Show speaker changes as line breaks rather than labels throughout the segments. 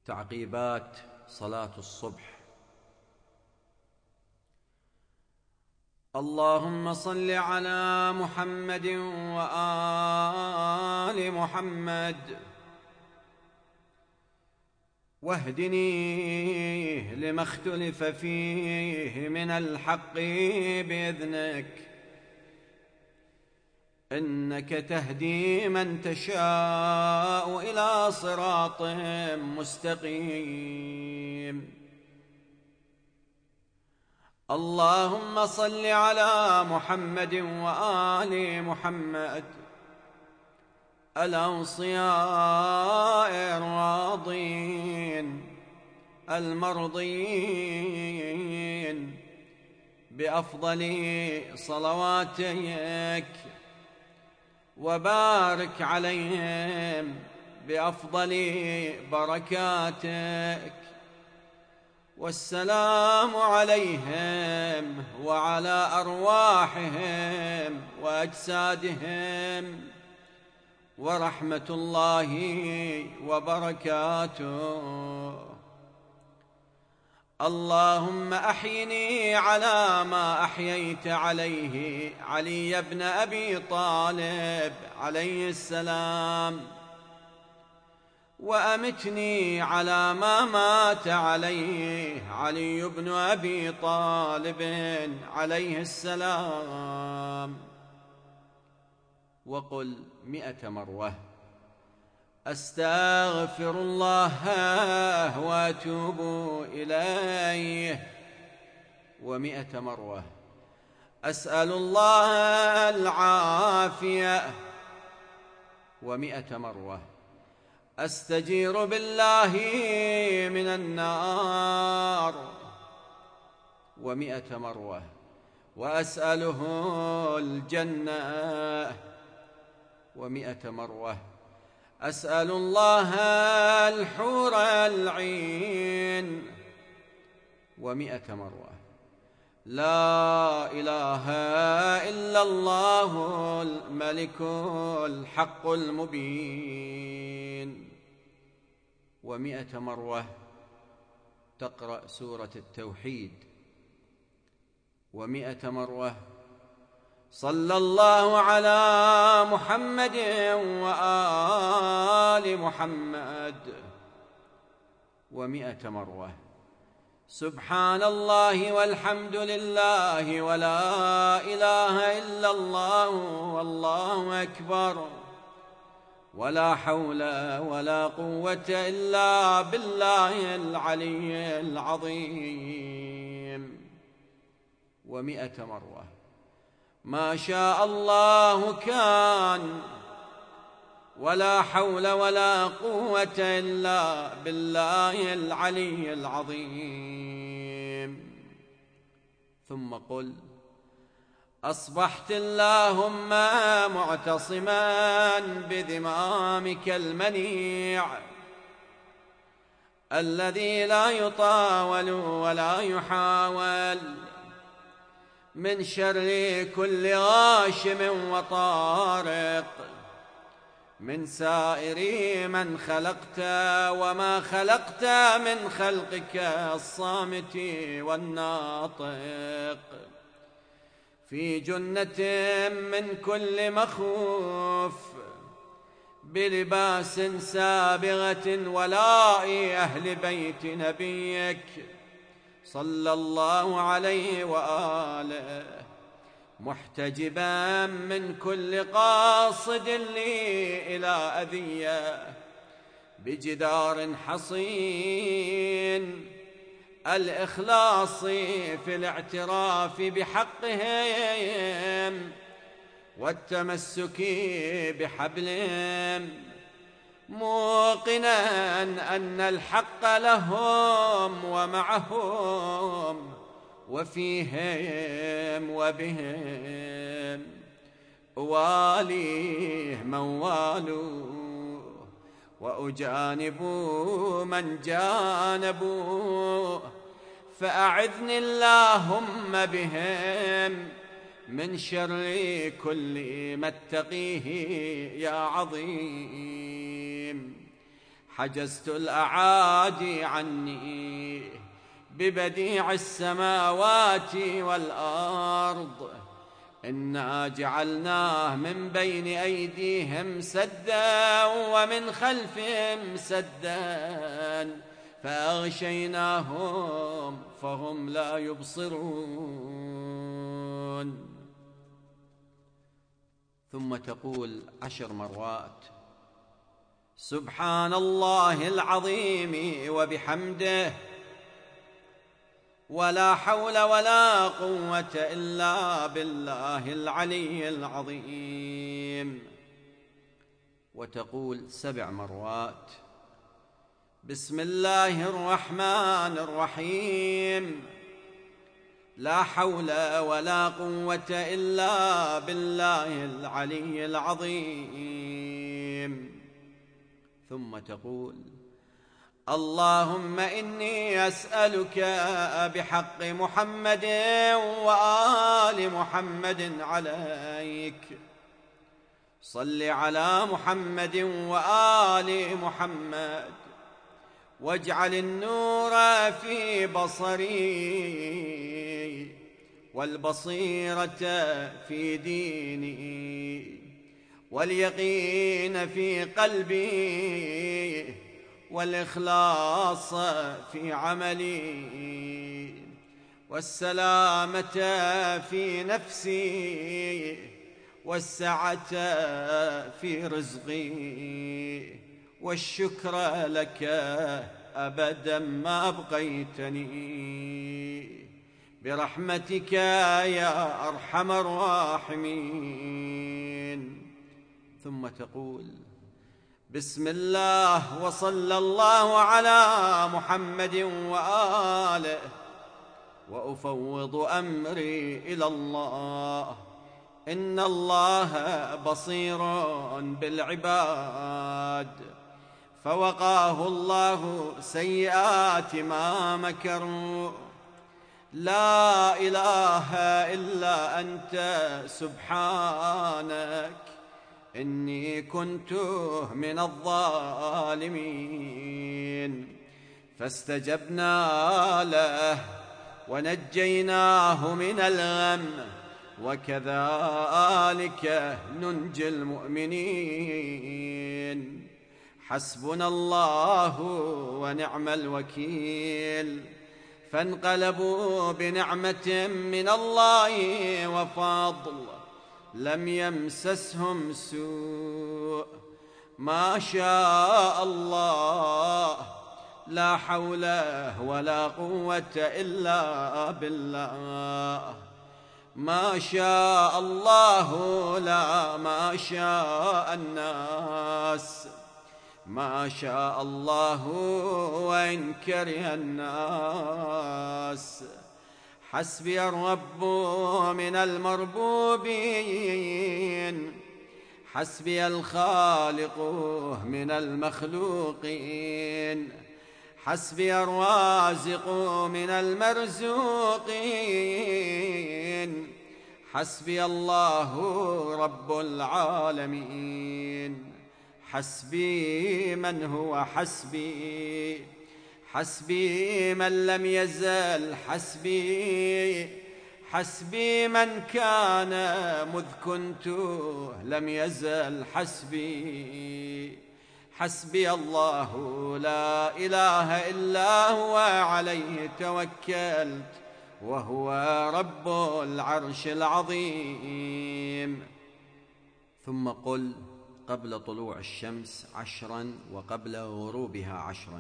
تعقيبات صلاة الصبح. اللهم صل على محمد وآل محمد واهدني لما اختلف فيه من الحق بإذنك، إنك تهدي من تشاء إلى صراط مستقيم. اللهم صل على محمد وآل محمد الأوصياء الراضين المرضين بأفضل صلواتك، وبارك عليهم بأفضل بركاتك، والسلام عليهم وعلى أرواحهم وأجسادهم ورحمة الله وبركاته. اللهم أحيني على ما أحييت عليه علي بن أبي طالب عليه السلام، وأمتني على ما مات عليه علي بن أبي طالب عليه السلام. وقل 100 مرة: أستغفر الله وأتوب إليه. 100 مرة: أسأل الله العافية. 100 مرة: أستجير بالله من النار. 100 مرة: وأسأله الجنة. 100 مرة: أسأل الله الحور العين. 100 مرة: لا إله إلا الله الملك الحق المبين. 100 مرة تقرأ سورة التوحيد. 100 مرة صلى الله على محمد وآل محمد. 100 مرة سبحان الله والحمد لله ولا إله إلا الله والله أكبر، ولا حول ولا قوة إلا بالله العلي العظيم. 100 مرة ما شاء الله كان، ولا حول ولا قوة إلا بالله العلي العظيم. ثم قل: أصبحت اللهم معتصما بذمامك المنيع الذي لا يطاول ولا يحاول، من شر كل غاشم وطارق، من سائر من خلقت وما خلقت من خلقك الصامت والناطق، في جنة من كل مخوف، بلباس سابغة ولاء أهل بيت نبيك صلى الله عليه وآله، محتجبا من كل قاصد لي إلى أذية، بجدار حصين، الإخلاص في الاعتراف بحقهم والتمسك بحبلهم، موقنا أن الحق لهم ومعهم وفيهم وبهم، أواليه من والوه وأجانب من جانبوه، فأعذني اللهم بهم من شر كل ما اتقيه يا عظيم. حجزت الأعادي عني ببديع السماوات والأرض. إنا جعلناه من بين أيديهم سدا ومن خلفهم سدا فأغشيناهم فهم لا يبصرون. ثم تقول 10 مرات: سبحان الله العظيم وبحمده، ولا حول ولا قوة إلا بالله العلي العظيم. وتقول 7 مرات: بسم الله الرحمن الرحيم، لا حول ولا قوة إلا بالله العلي العظيم. ثم تقول: اللهم إني أسألك بحق محمد وآل محمد عليك، صل على محمد وآل محمد، واجعل النور في بصري والبصيرة في ديني واليقين في قلبي والإخلاص في عملي والسلامة في نفسي والسعة في رزقي والشكر لك أبدا ما أبقيتني برحمتك يا أرحم الراحمين. ثم تقول: بسم الله وصلى الله على محمد وآله، وأفوض أمري إلى الله، إن الله بصير بالعباد. فوقاه الله سيئات ما مكروا. لا إله إلا أنت سبحانك إني كنت من الظالمين. فاستجبنا له ونجيناه من الغم، وكذلك ننجي المؤمنين. حسبنا الله ونعم الوكيل. فانقلبوا بنعمة من الله وفضل، لم يمسسهم سوء، ما شاء الله، لا حول ولا قوة إلا بالله. ما شاء الله لا ما شاء الناس، ما شاء الله وإن كره الناس. حسبي الرب من المربوبين، حسبي الخالق من المخلوقين، حسبي الرازق من المرزوقين، حسبي الله رب العالمين. حسبي من هو حسبي، حسبي من لم يزل حسبي، حسبي من كان مذ كنت لم يزل حسبي. حسبي الله لا إله إلا هو، عليه توكلت وهو رب العرش العظيم. ثم قل قبل طلوع الشمس 10 وقبل غروبها 10: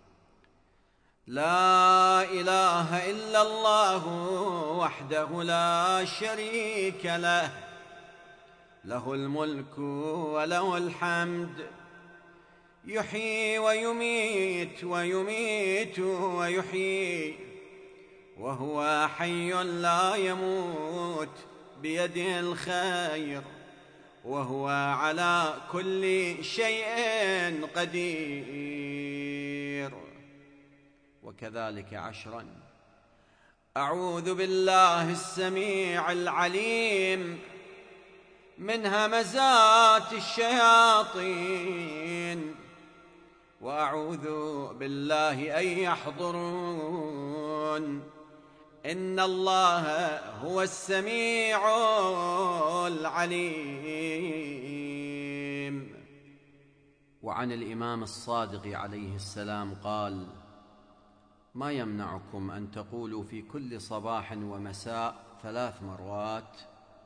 لا إله إلا الله وحده لا شريك له، له الملك وله الحمد، يحيي ويميت ويميت ويحيي، وهو حي لا يموت، بيده الخير، وهو على كل شيء قدير. وكذلك 10: أعوذ بالله السميع العليم من همزات الشياطين، وأعوذ بالله أن يحضرون. إن الله هو السميع العليم. وعن الإمام الصادق عليه السلام قال: ما يمنعكم أن تقولوا في كل صباح ومساء 3 مرات: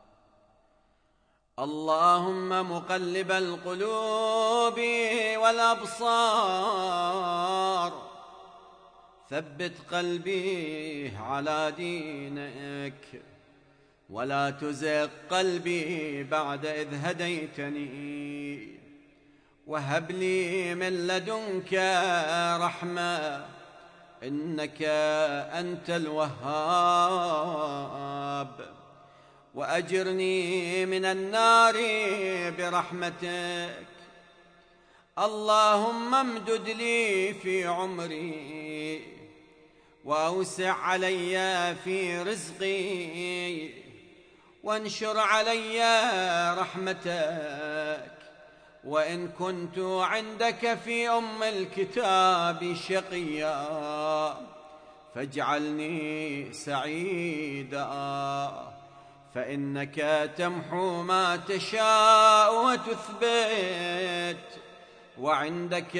اللهم مقلب القلوب والأبصار ثبت قلبي على دينك ولا تزغ قلبي بعد إذ هديتني وهب لي من لدنك رحمة إنك أنت الوهاب وأجرني من النار برحمتك. اللهم امدد لي في عمري وأوسع علي في رزقي وانشر علي رحمتك. وإن كنت عندك في الكتاب شقيا فاجعلني سعيدا فإنك تمحو ما تشاء وتثبت وعندك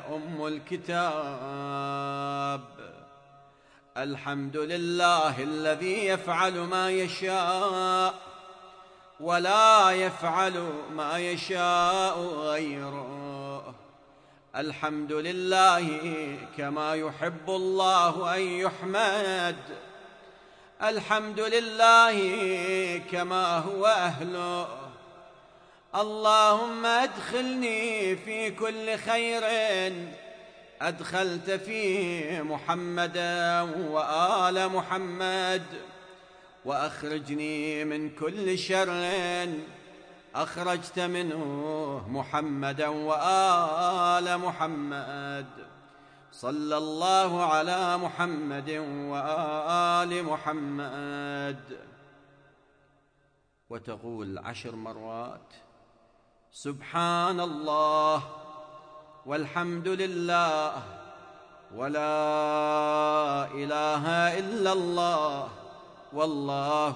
الكتاب. الحمد لله الذي يفعل ما يشاء ولا يفعل ما يشاء غيره. الحمد لله كما يحب الله أن يحمد. الحمد لله كما هو أهله. اللهم أدخلني في كل خير أدخلت فيه محمدا وآل محمد وأخرجني من كل شر أخرجت منه محمدا وآل محمد. صلى الله على محمد وآل محمد. وتقول 10 مرات: سبحان الله والحمد لله ولا إله إلا الله والله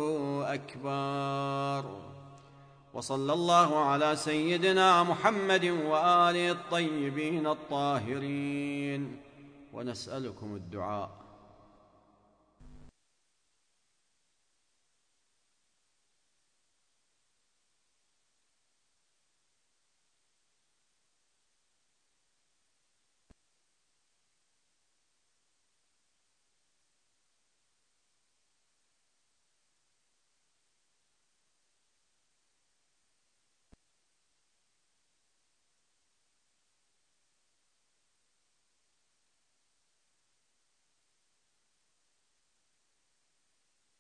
أكبر. وصلى الله على سيدنا محمد وآله الطيبين الطاهرين. ونسألكم الدعاء.